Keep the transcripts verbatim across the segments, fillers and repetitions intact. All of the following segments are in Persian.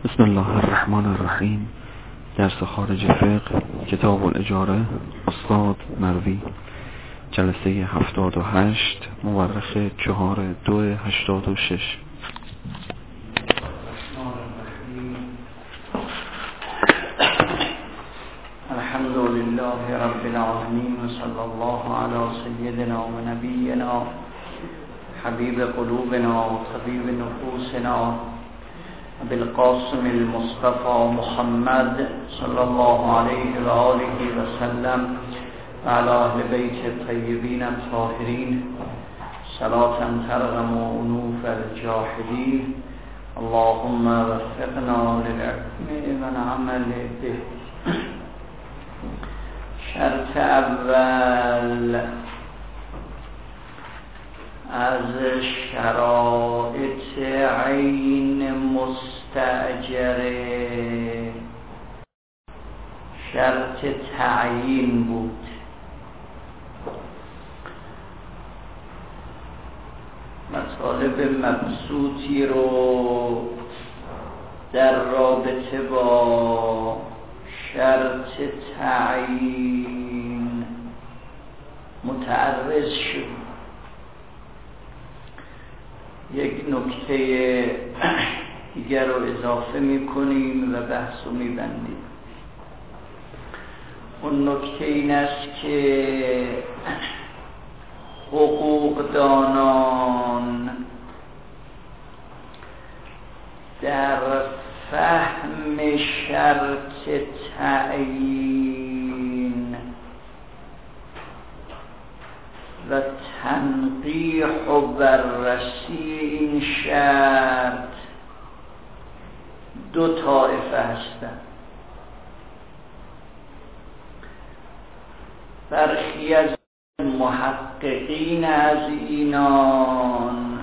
بسم الله الرحمن الرحیم. درس خارج فقه، کتاب الاجاره، استاد مروی، جلسه هفتاد و هشت، مورخ چهار دو هشتاد و شش. الحمد لله رب العالمین و صلی الله علی سیدنا و نبینا حبیب قلوبنا و طبیب نفوسنا بالقاسم المصطفى محمد صلی الله علیه و آله و سلم و علی اهل بیت الطیبین الطاهرین صلاة ترغم انوف الجاحدین. اللهم وفقنا للعلم و العمل به. شرط اول از شرایط عین مستأجره شرط تعیین بود. مطالب مبسوطی رو در رابطه با شرط تعیین متعرض شد. یک نکته دیگر رو اضافه میکنیم و بحث رو میبندیم. اون نکته این است که حقوقدانان در فهم شرط تعیین و تنقیح و بررسی این شرط دو طایفه هستند. برخی از محققین از اینان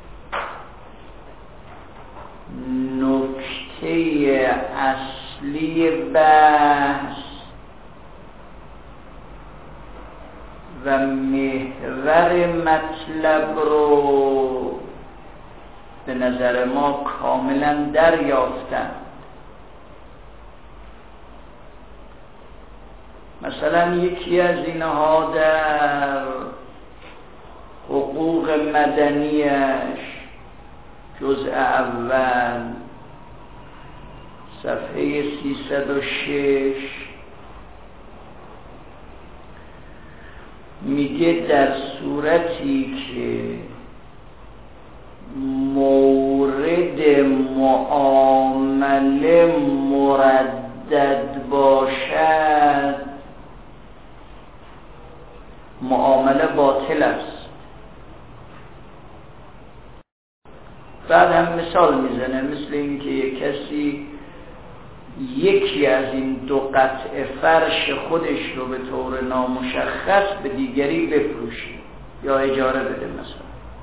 نکته اصلی بحث و محور مطلب رو به نظر ما کاملا دریافتند. مثلا یکی از اینها در حقوق مدنیش جزء اول صفحه سیصد و شش میگه در صورتی که مورد معامله مردد باشد معامله باطل است. بعد هم مثال میزنه، مثل اینکه یک کسی یکی از این دو قطع فرش خودش رو به طور نامشخص به دیگری بفروشه یا اجاره بده. مثلا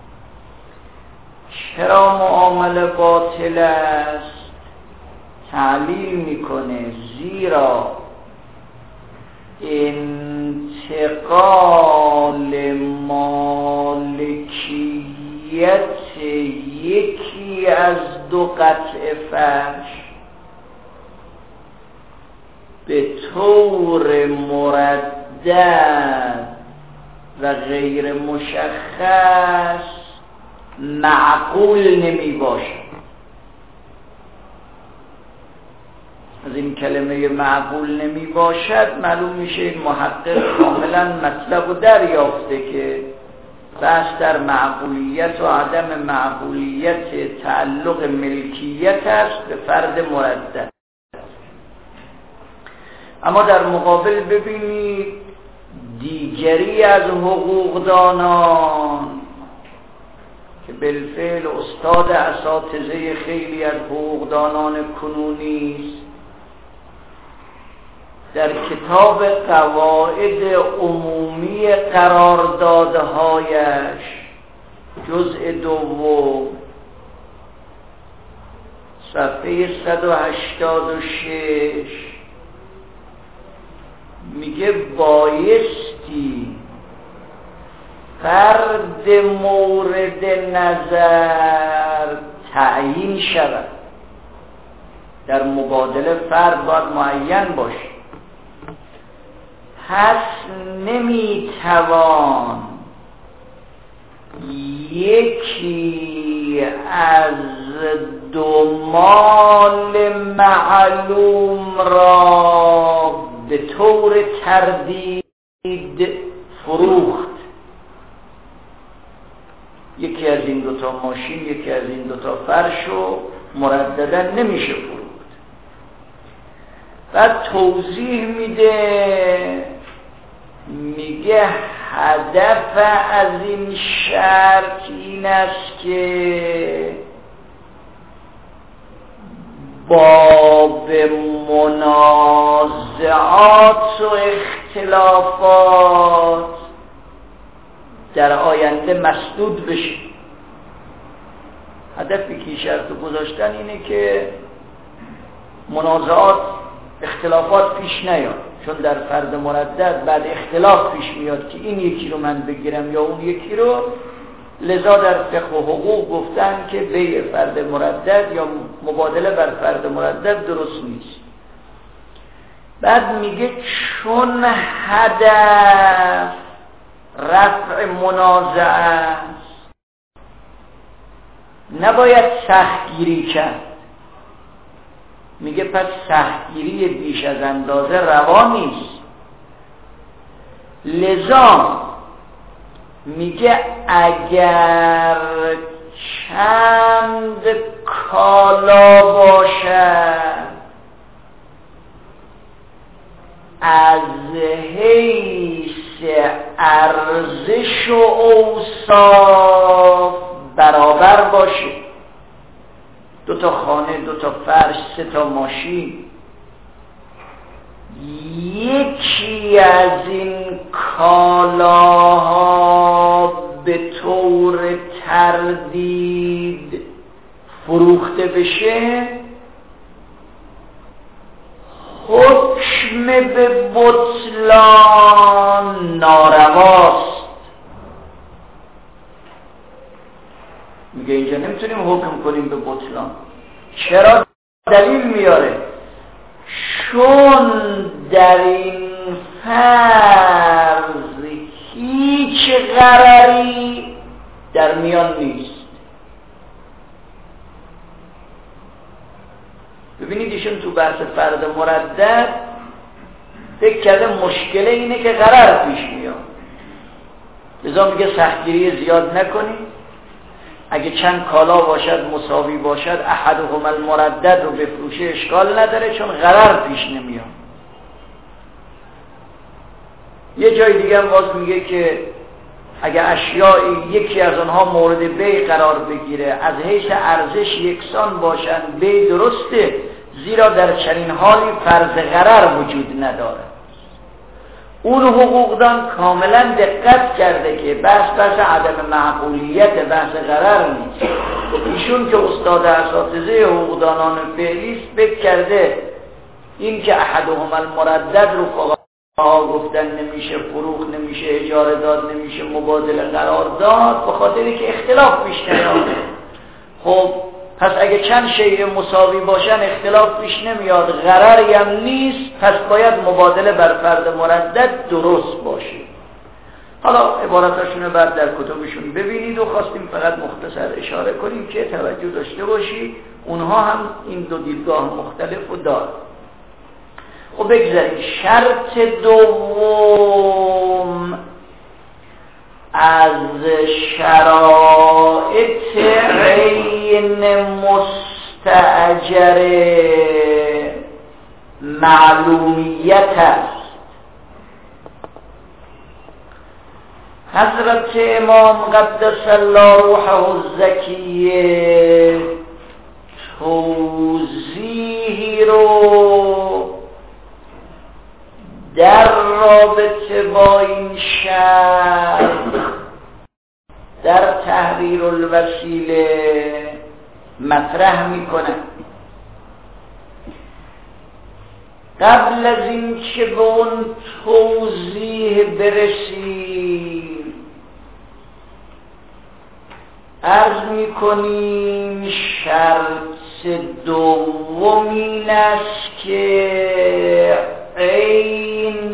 چرا معامله باطل است؟ تعلیل میکنه زیرا انتقال مالکیت یکی از دو قطع فرش به طور مردد و غیر مشخص معقول نمی باشد. از این کلمه معقول نمی باشد معلوم میشه این محقق کاملا مطلب و دریافته که بحث در معقولیت و عدم معقولیت تعلق ملکیت است به فرد مردد. اما در مقابل ببینید دیگری از حقوقدانان که بالفعل استاد اساتذه خیلی از حقوقدانان کنونی است، در کتاب قواعد عمومی قراردادهایش جزء دوم صفحه صد و هشتاد و شش میگه بایستی فرد مورد نظر تعیین شود. در مبادله فرد باید معین باشه. پس نمیتوان یکی از دو مال معلوم را به طور تردید فروخت. یکی از این دوتا ماشین، یکی از این دوتا فرش رو مرددا نمیشه فروخت. بعد توضیح میده، میگه هدف از این شرط این است که باب منازعات و اختلافات در آینده مسدود بشه. هدفی که شرط گذاشتن اینه که منازعات اختلافات پیش نیاد، چون در فرد مردد بعد اختلاف پیش میاد که این یکی رو من بگیرم یا اون یکی رو. لذا در فقه و حقوق گفتن که بیع فرد مردد یا مبادله بر فرد مردد درست نیست. بعد میگه چون هدف رفع منازعه است نباید سختگیری کرد. میگه پس سختگیری بیش از اندازه روا نیست. لذا میگه اگر چند کالا باشد از حیث ارزش و اوصاف برابر باشه، دو تا خانه، دو تا فرش، سه تا ماشین، یکی از این کالاها به طور تردید فروخته بشه، حکم به بطلان نارواست. میگه اینجا نمیتونیم حکم کنیم به بطلان. چرا؟ دلیل میاره. چون در این فرض هیچ غرری در میان نیست. ببینید ایشون تو بحث فرد مردد فکر کرده مشکل اینه که غرر پیش میاد، لذا میگه سختگیری زیاد نکنید. اگه چند کالا باشد مساوی باشد احدهم المردد رو بفروشه اشکال نداره، چون غرر پیش نمیاد. یه جای دیگه هم باز میگه که اگه اشیایی یکی از آنها مورد بیع قرار بگیره از حیث ارزش یکسان باشن بیع درسته، زیرا در چنین حالی فرض غرر وجود نداره. اون حقوقدان کاملا دقت کرده که بحث بحث عدم معقولیت، بحث غرر نیست. ایشون که استاد اساتذه حقوقدانان فعلی فکر کرده این که احدهم المردد رو فقها گفتن نمیشه فروخ، نمیشه اجاره داد، نمیشه مبادله قرار داد، به خاطری که اختلاف پیش نیاد. خب پس اگه چند شیء مساوی باشن اختلاف پیش نمیاد، غرری هم نیست، پس باید مبادله بر فرد مردد درست باشه. حالا عباراتشون بعد در کتبشون ببینید و خواستیم فقط مختصر اشاره کنیم که توجه داشته باشید اونها هم این دو دیدگاه مختلف رو دارن. خب بگذاریم شرط دوم از شرائط عین مستأجر معلومیت است. حضرت امام قدس الله روحه الزکیه توضیحی رو در رابطه با این شرط در تحریر الوسیله مطرح میکنه. قبل از این که به اون توضیح برسیم عرض می کنیم شرط دوم این است که عین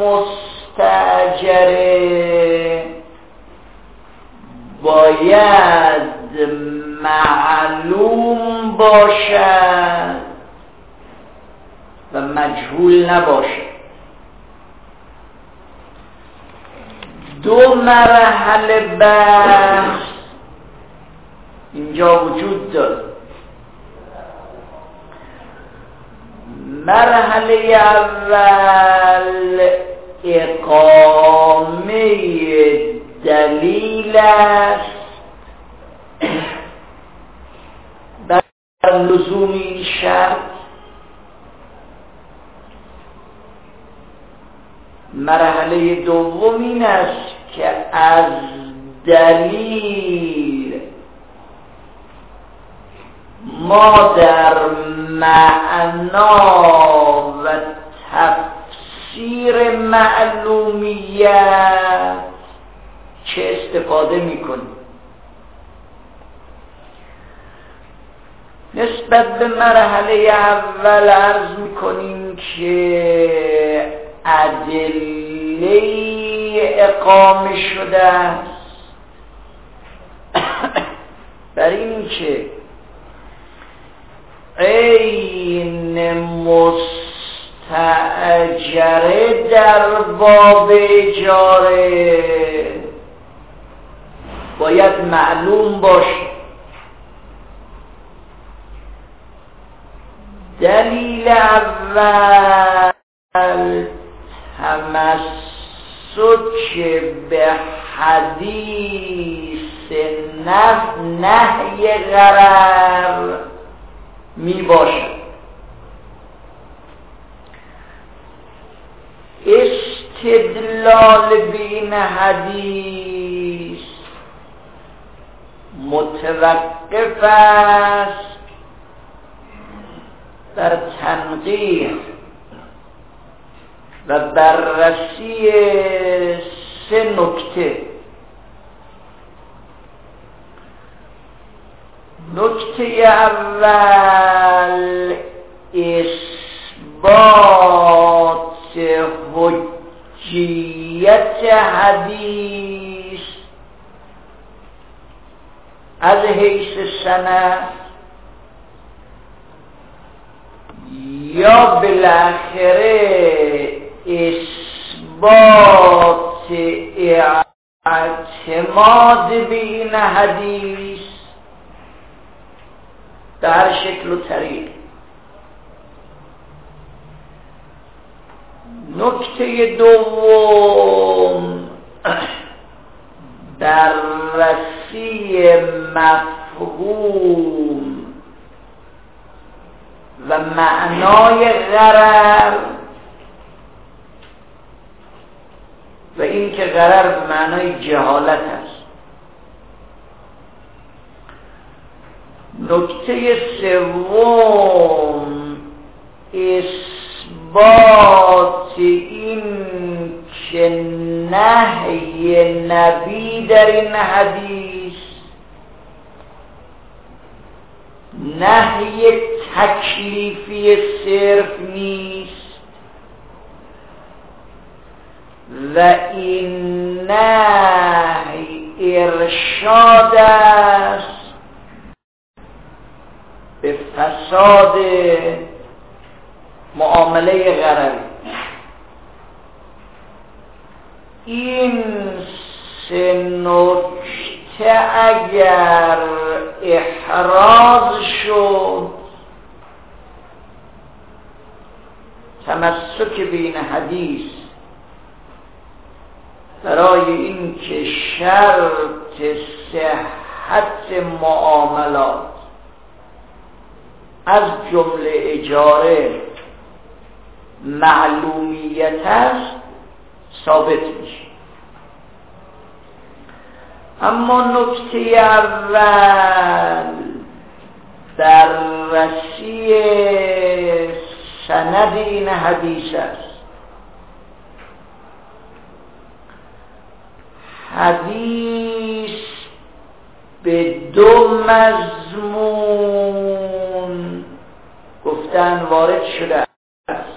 مستاجره باید معلوم باشد و مجهول نباشد. دو مرحله بحث اینجا وجود داره. مرحله اول اقامه دلیل است بر لزوم این شرط. مرحله دوم این است که از دلیل ما در معنا و تفسیر معلومیت چه استفاده میکنیم. نسبت به مرحله اول عرض میکنیم که ادله اقامه شده است بر این که عین مستاجره در باب اجاره باید معلوم باشه. دلیل اول تمسک به حدیث نه نهی غرر می باشد. استدلال به این حدیث متوقف است بر تنقیح و بررسی سه نکته. نکته اول اثبات حجیت حدیث از حیث سند یا بالاخره اثبات اعتماد به این حدیث در شکل و طریق. نکته دوم بررسی مفهوم و معنای غرر و این که غرر به معنای جهالت است. نکته سوم اثبات این که نهی نبی در این حدیث نهی تکلیفی صرف نیست و این نهی ارشاد است به فساد معامله غرری. این سه نکته اگر احراز شد تمسک به این حدیث برای این که شرط صحت معاملات از جمله اجاره معلومیت است ثابت میشه. اما نکته اول بررسی سند این حدیث است. حدیث به دو مضمون گفتن وارد شده است.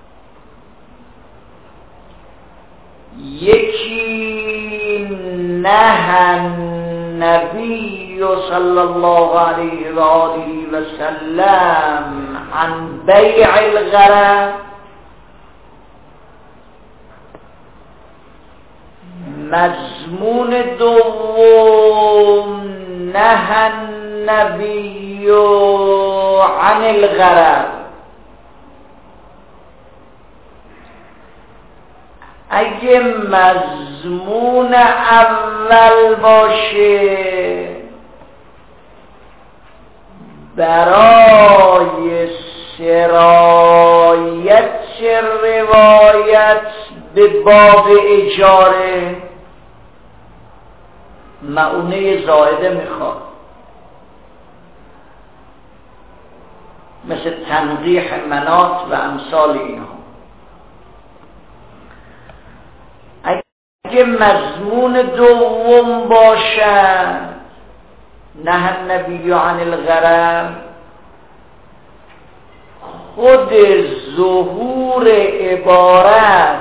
یکی نه نبی صلی الله علیه و آله و سلم عن بیع الغرر، مضمون دوم نه النبی عن الغرر. اگه مضمون اول باشه برای سرایت روایت به باب اجاره مؤونه زائده میخواد، مثل تنقیح منات و امثال اینها. اگه مضمون دوم باشد نه النبی عن الغرر، خود ظهور عبارت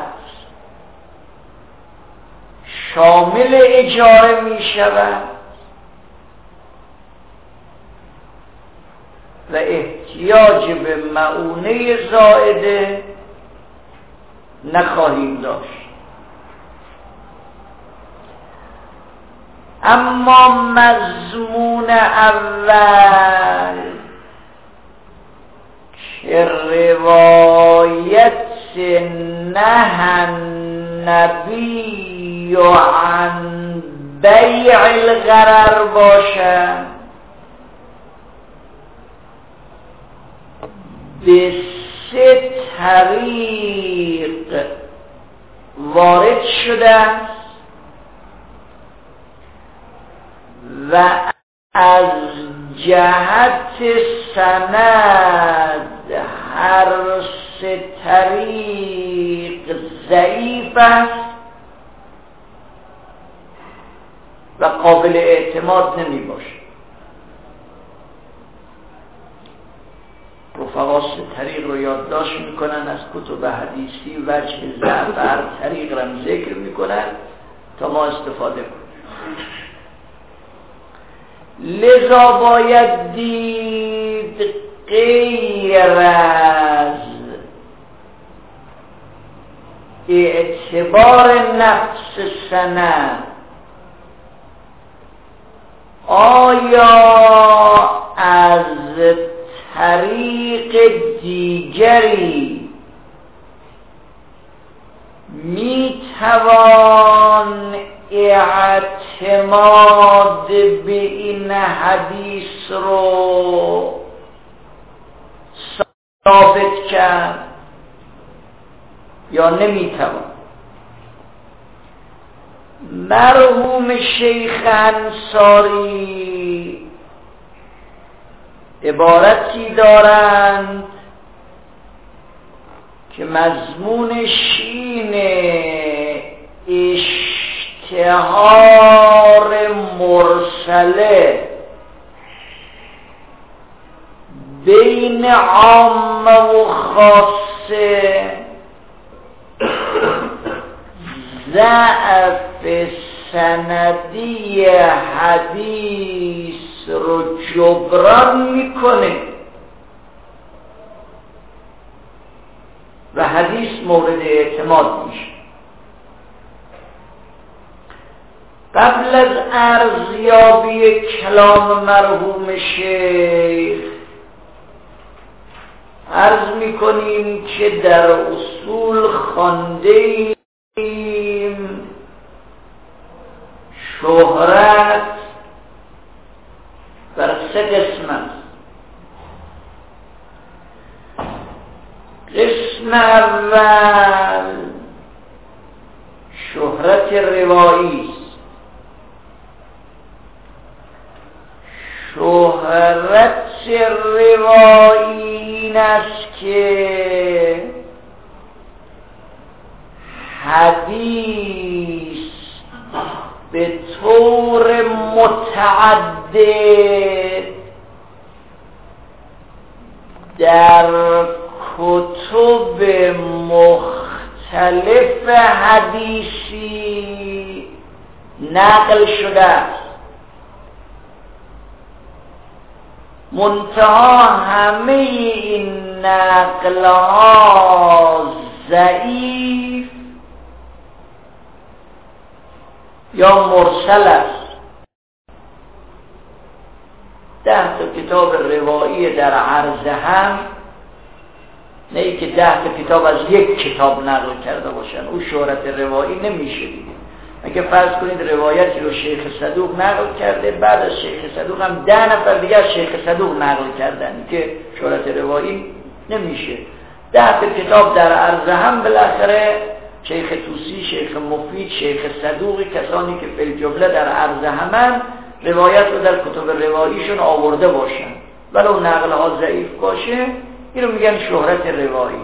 شامل اجاره می شود و احتیاج به مؤونه زائده نخواهیم داشت. اما مضمون اول که روایت نه النبی عن بیع الغرر باشد، به سه طریق وارد شده است و از جهت سند هر سه طریق ضعیف است و قابل اعتماد نمی باشد. رفقا سه طریق رو یادداشت میکنن از کتب حدیثی، وجه ضعف هر طریق رو ذکر میکنن تا ما استفاده کنیم. لذا باید دید غیر از اعتبار نفس سند آیا از طریق دیگری میتوان اعتماد به این حدیث رو ثابت کرد یا نمیتوان؟ مرحوم شیخ انصاری عبارتی دارند که مضمونش اینه: اشتهار مرسله بین عامه و خاصه ضعف سندی حدیث رو جبران میکنه و حدیث مورد اعتماد میشه. قبل از ارزیابی کلام مرحوم شیخ عرض میکنیم که در اصول خوانده ایم شهرت بر سه قسم است. قسم اول شهرت روایی است. شهرت روایی این است که حدیث به طور متعدد در کتب مختلف حدیثی نقل شده است، منتها همه این نقلها ضعیف یا مرسل است. ده تا کتاب روایی در عرض هم، نه ای که ده تا کتاب از یک کتاب نقل کرده باشن، او شهرت روایی نمیشه دیگه. اگه فرض کنید روایتی رو شیخ صدوق نقل کرده، بعد از شیخ صدوق هم ده نفر دیگه از شیخ صدوق نقل کردن، که شهرت روایی نمیشه. ده تا کتاب در عرض هم بالاخره شیخ طوسی، شیخ مفید، شیخ صدوقی، کسانی که فی الجمله در عرض همن روایت رو در کتب رواییشون آورده باشن، ولو نقلها ضعیف باشه، این رو میگن شهرت روایی.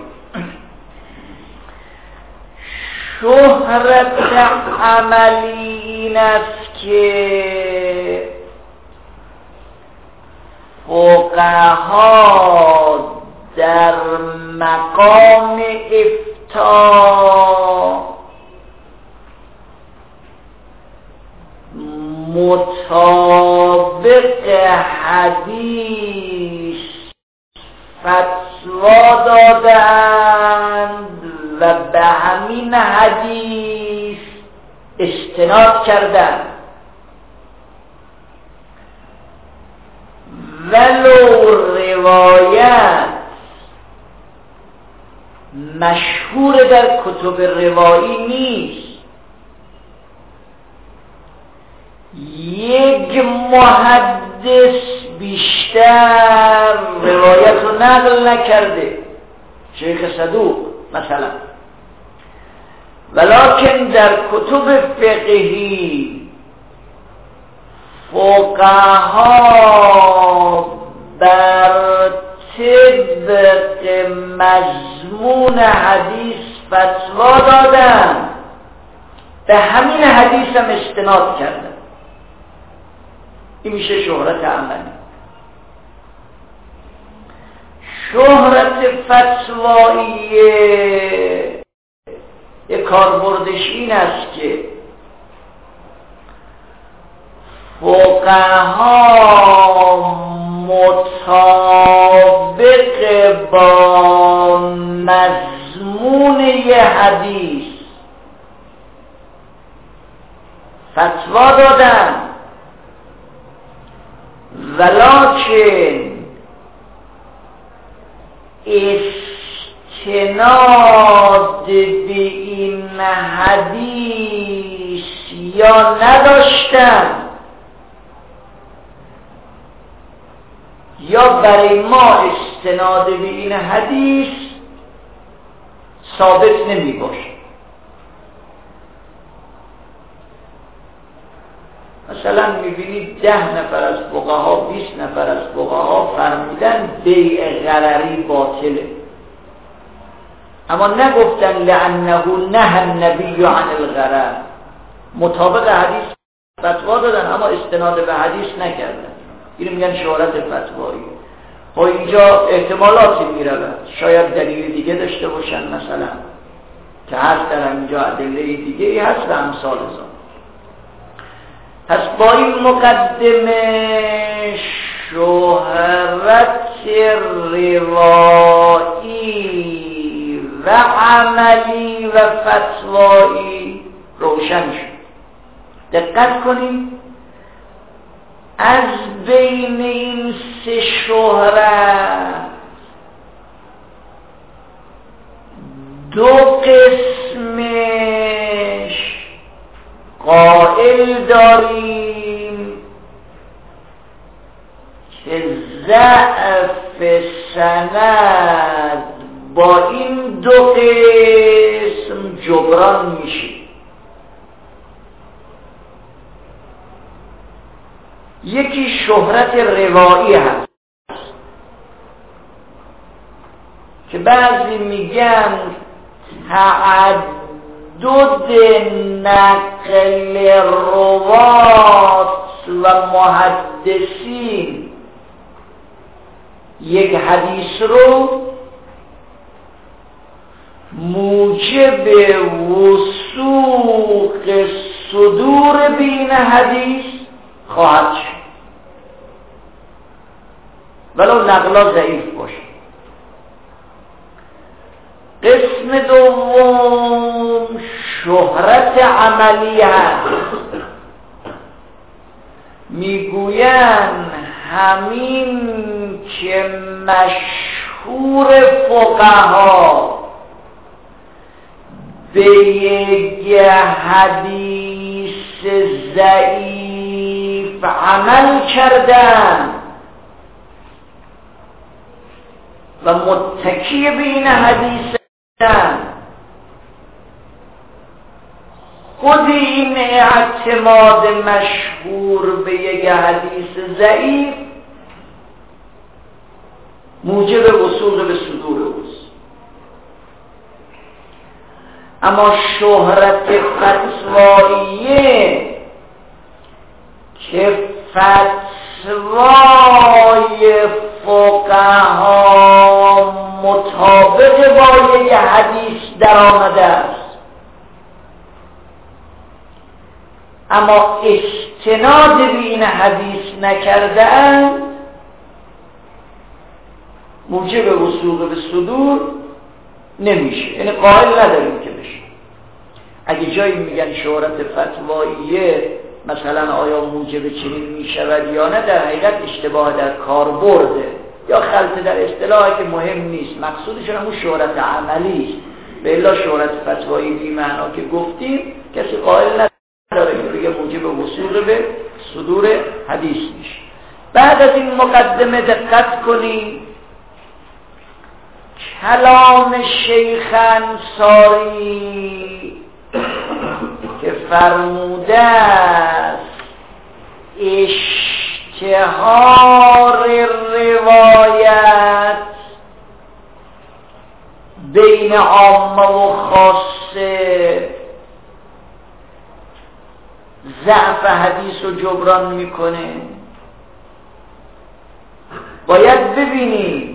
شهرت عملی این است که فقها در مقام افتاء مطابق حدیث فتوا دادند و به همین حدیث استناد کردند، ولو روایت مشهور در کتب روایی نیست، یک محدث بیشتر روایت رو نقل نکرده، شیخ صدوق مثلا، ولکن در کتب فقهی فقها بر طبق مضمون حدیث فتوا دادن، به همین حدیث هم استناد کردن. این میشه شهرت عملی. شهرت فتواییه یک کاربردش این است که فقها مطابق با مضمون یه حدیث فتوا دادن، ولکن استناد به این حدیث یا نداشتن یا برای ما استناد به این حدیث ثابت نمی باشه. مثلا میبینید ده نفر از فقها، بیست نفر از فقها فرمودن بیع غرری باطله، اما نگفتن لعنه نهى النبی عن الغرر، مطابق حدیث فتوا دادن اما استناد به حدیث نکردن. اینو میگن شهرت فتوایی. خب اینجا احتمالاتی میرود، شاید دلیل دیگه داشته باشن، مثلا که هست در اینجا ادله دیگه ای هست و امثال ذالک. پس با این مقدمه شهرت روایی و عملی و فتوایی روشن شد. دقت کنیم، از بین این سه شهرت دو قسمش قائل داریم که ضعف سند با این دو قسم جبران میشه. یکی شهرت روایی هست که بعضی میگن تعدد نقل روات و محدثین یک حدیث رو موجب وثوق صدور بین حدیث خواهد شد ولو نقلا ضعیف باشه. قسم دوم شهرت عملی هست. میگویند همین که مشهور فقها به یک حدیث ضعیف عمل کردن و متکی به این حدیث خود این اعتماد مشهور به یک حدیث ضعیف موجب وصول به صدور اوست. اما شهرت فتواییه که فتوای فقها مطابق با یک حدیث در آمده است اما استناد به این حدیث نکرده اند، موجب وصول به صدور نمیشه. یعنی قائل نداریم که بشه. اگه جایی میگن شهرت فتواییه مثلا آیا موجب چنین میشود یا نه، در حقیقت اشتباه در کار برده یا خلط در اصطلاحی که مهم نیست. مقصودشون همون شهرت عملی است. به الا شهرت فتوایی بی معنا که گفتیم کسی قائل نداره که بگه موجب وصول به صدور حدیث میشه. بعد از این مقدمه دقت کنیم کلام شیخ انصاری که فرموده است اشتهار روایت بین عامه و خاصه ضعف حدیث رو جبران میکنه. باید ببینیم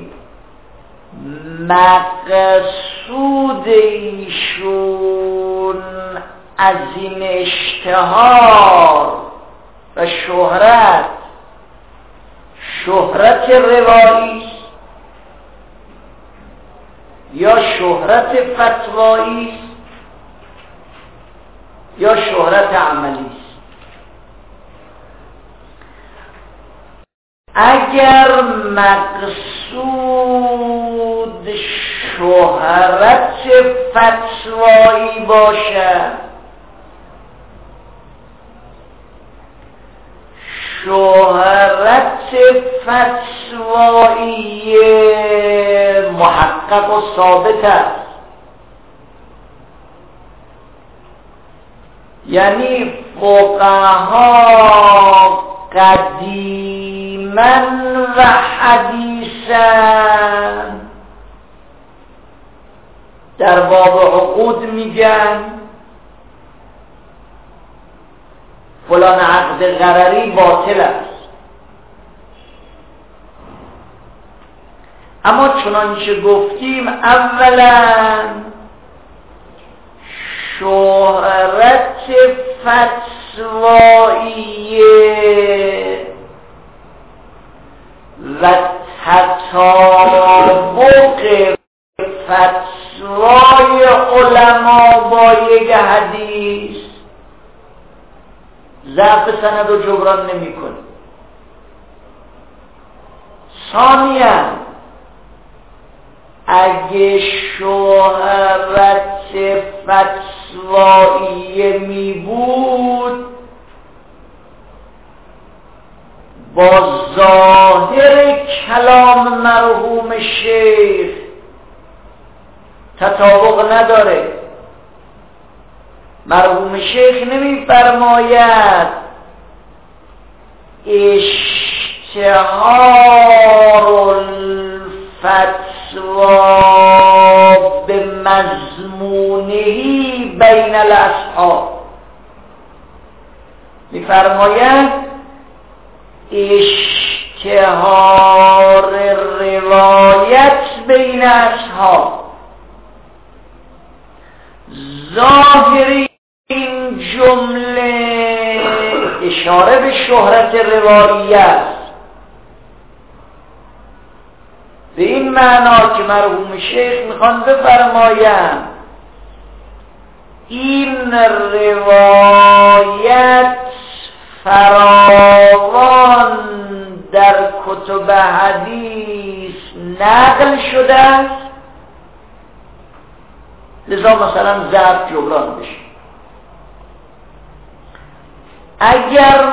مقصود ایشون از این اشتهار و شهرت شهرت روایی یا شهرت فتوایی یا شهرت عملی است. اگر مقصود شهرت فتوایی باشد، شهرت فتوایی محقق و ثابت است. یعنی فقها قدیما و حدیثا در باب عقود میگن فلان عقد غرری باطل است، اما چنانچه گفتیم اولا شهرت فتواییه و تطابق فتوای علما با یک حدیث ضعف سند و جبران نمی کنه. ثانیاً اگه شهرت فتوایی می بود با ظاهر کلام مرحوم شیخ تطابق نداره. مرحوم شیخ نمی فرماید اشتهار الفتوا به مضمونهی بین الاصحاب. می‌فرمایند اشتهار روایت بین اصحاب، ظاهری این جمله اشاره به شهرت روایی است، به این معنا که مرحوم شیخ میخوان بفرمایند این روایت فراوان در کتب حدیث نقل شده است، لذا مثلا ضعف جبران بشه. اگر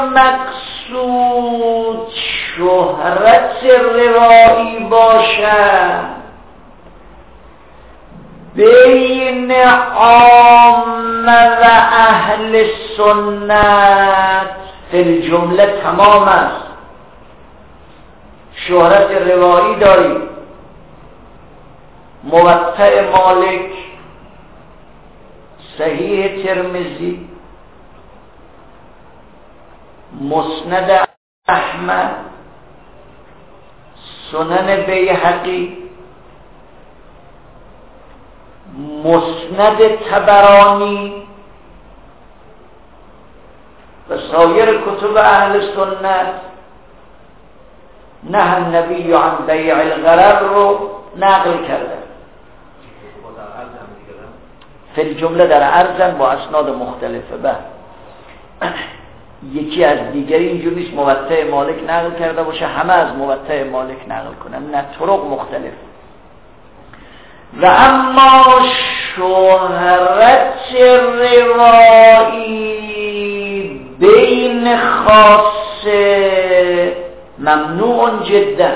مقصود شهرت روایی باشد بین عامه و اهل سنت فی الجمله تمام است. شهرت روایی داریم، موطأ مالک، صحیح ترمذی، مسند احمد، سنن بیهقی، مسند طبرانی و سایر کتب اهل سنت نه النبی عن بیع الغرر رو نقل کرده. فی الجمله در عرضن با اسناد مختلفه. به یکی از دیگری اینجور نیست موطأ مالک نقل کرده باشه همه از موطأ مالک نقل کنن، نه، طرق مختلف. و اما شهرت روایی بین خاصه ممنوع جدا.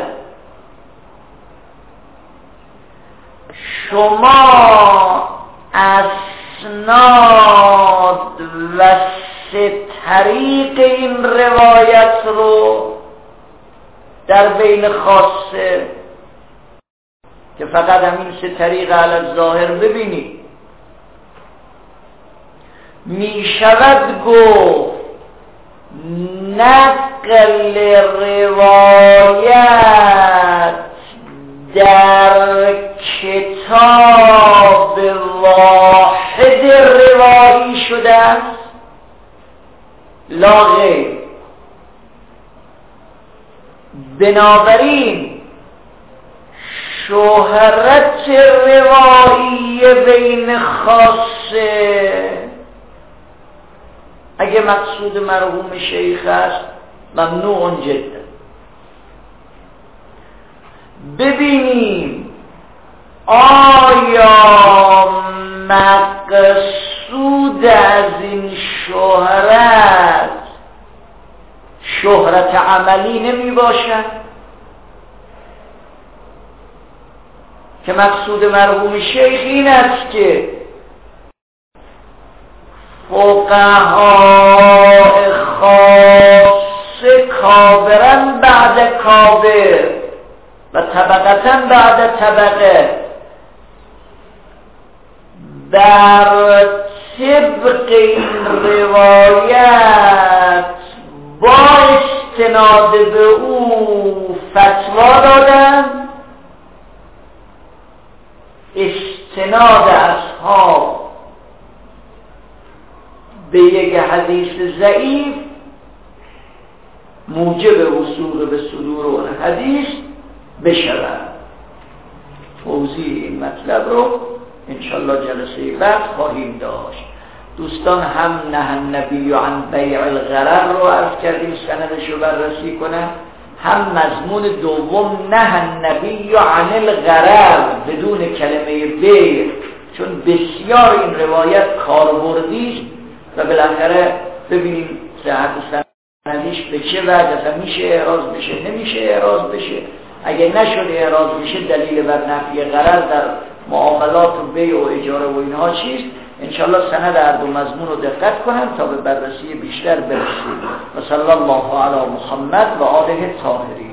شما اسناد و سه طریق این روایت رو در بین خاصه که فقط همین سه طریق علی الظاهر ببینید می شود گفت نقل روایت در کتاب واحد روایی شده است لا غیر. بنابراین شهرت روایی بین خاصه اگه مقصود مرحوم شیخ است ممنوع جدا. ببینیم آیا مقصود از این شهرت شهرت عملی نمی باشد که مقصود مرحوم شیخ این است که فقهای خاص کابرن بعد کابر و طبقتن بعد طبقه در طبق این روایت با استناد به او فتوا دادن. استناد اصحاب به یک حدیث ضعیف موجب وصول به صدور اون حدیث بشود. توضیح این مطلب رو انشالله جلسه بعد خواهیم داشت. دوستان هم نه النبی عن بیع الغرر رو عرض کردیم سندش رو بررسی کنم، هم مضمون دوم نه النبی عن الغرر بدون کلمه بیع، چون بسیار این روایت کاربردی است و بالاخره ببینیم صحت سندیش به چه وجه میشه اعراض بشه نمیشه اعراض بشه. اگه نشده اعراض بشه دلیل بر نفی غرر در معاملات و بیع و اجاره و اینها چیست؟ انشاءالله سند هر دو مضمون رو دقت کنم تا به بررسی بیشتر برسیم. و صلی الله علی محمد و آله الطاهرین.